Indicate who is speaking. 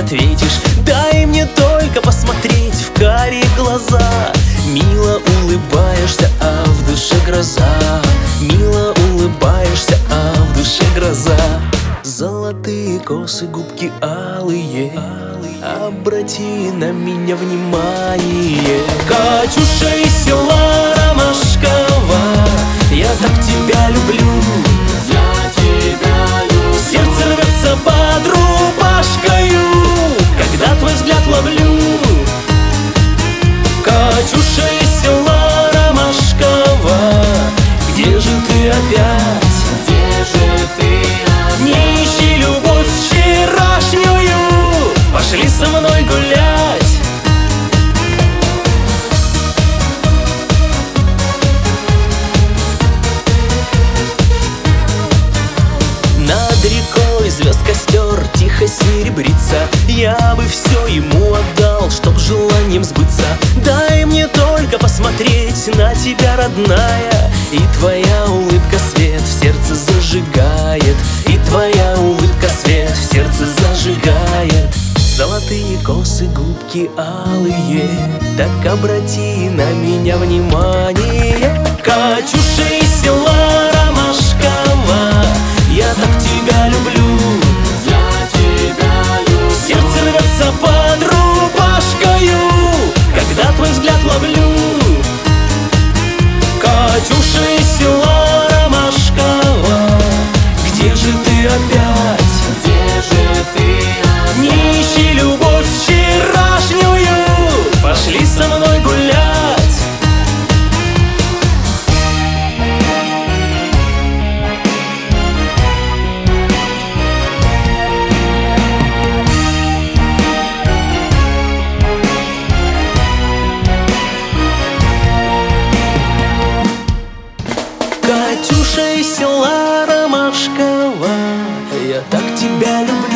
Speaker 1: ответишь. Дай мне только посмотреть в карие глаза. Мило улыбаешься, а в душе гроза. Мило улыбаешься, а в душе гроза. Золотые косы, губки алые, обрати на меня внимание. Катюша из села Ромашково, я так тебя люблю.
Speaker 2: Я тебя люблю.
Speaker 1: Сердце рвется под рубашкою, когда твой взгляд ловлю. Катюша из села Ромашково, где же ты опять?
Speaker 2: Где же ты опять?
Speaker 1: Не ищи любовь вчерашнюю, пошли со мной гулять. Над рекой звезд костер тихо серебрится. Я бы все ему отдал, чтоб желанием сбыться. Дай мне только посмотреть на тебя, родная, и твоя улыбка свет в сердце зажигает. И твоя улыбка свет в сердце зажигает. Золотые косы, губки алые, так обрати на меня внимание. Катюша из села Ромашково, я так тебя люблю.
Speaker 2: Я тебя люблю.
Speaker 1: Сердце рвется под рубашкою, когда твой взгляд ловлю. Катюша из села Ромашково, где же ты опять?
Speaker 2: Где же ты опять?
Speaker 1: Не ищи любовь вчерашнюю, пошли со мной гулять. Катюша из села Ромашково, я так тебя люблю.